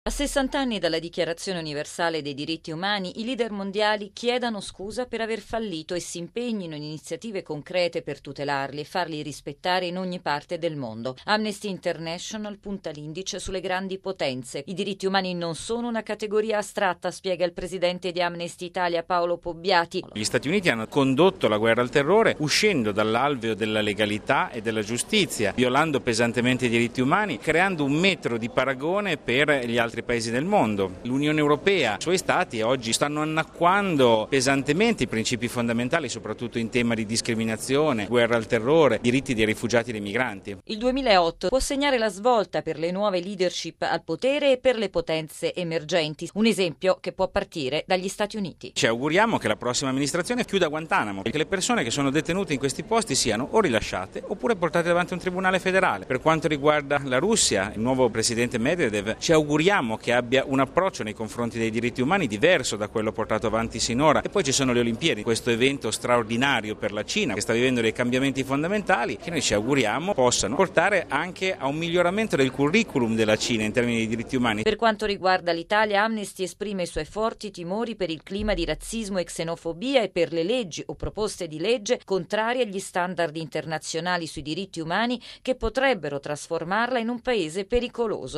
A 60 anni dalla Dichiarazione universale dei diritti umani, i leader mondiali chiedano scusa per aver fallito e si impegnino in iniziative concrete per tutelarli e farli rispettare in ogni parte del mondo. Amnesty International punta l'indice sulle grandi potenze. I diritti umani non sono una categoria astratta, spiega il presidente di Amnesty Italia Paolo Pobbiati. Gli Stati Uniti hanno condotto la guerra al terrore uscendo dall'alveo della legalità e della giustizia, violando pesantemente i diritti umani, creando un metro di paragone per gli altri paesi del mondo. L'Unione Europea, i suoi stati oggi stanno annacquando pesantemente i principi fondamentali, soprattutto in tema di discriminazione, guerra al terrore, diritti dei rifugiati e dei migranti. Il 2008 può segnare la svolta per le nuove leadership al potere e per le potenze emergenti. Un esempio che può partire dagli Stati Uniti. Ci auguriamo che la prossima amministrazione chiuda Guantanamo e che le persone che sono detenute in questi posti siano o rilasciate oppure portate davanti a un tribunale federale. Per quanto riguarda la Russia, il nuovo presidente Medvedev, ci auguriamo che abbia un approccio nei confronti dei diritti umani diverso da quello portato avanti sinora. E poi ci sono le Olimpiadi, questo evento straordinario per la Cina che sta vivendo dei cambiamenti fondamentali che noi ci auguriamo possano portare anche a un miglioramento del curriculum della Cina in termini di diritti umani. Per quanto riguarda l'Italia, Amnesty esprime i suoi forti timori per il clima di razzismo e xenofobia e per le leggi o proposte di legge contrarie agli standard internazionali sui diritti umani che potrebbero trasformarla in un paese pericoloso.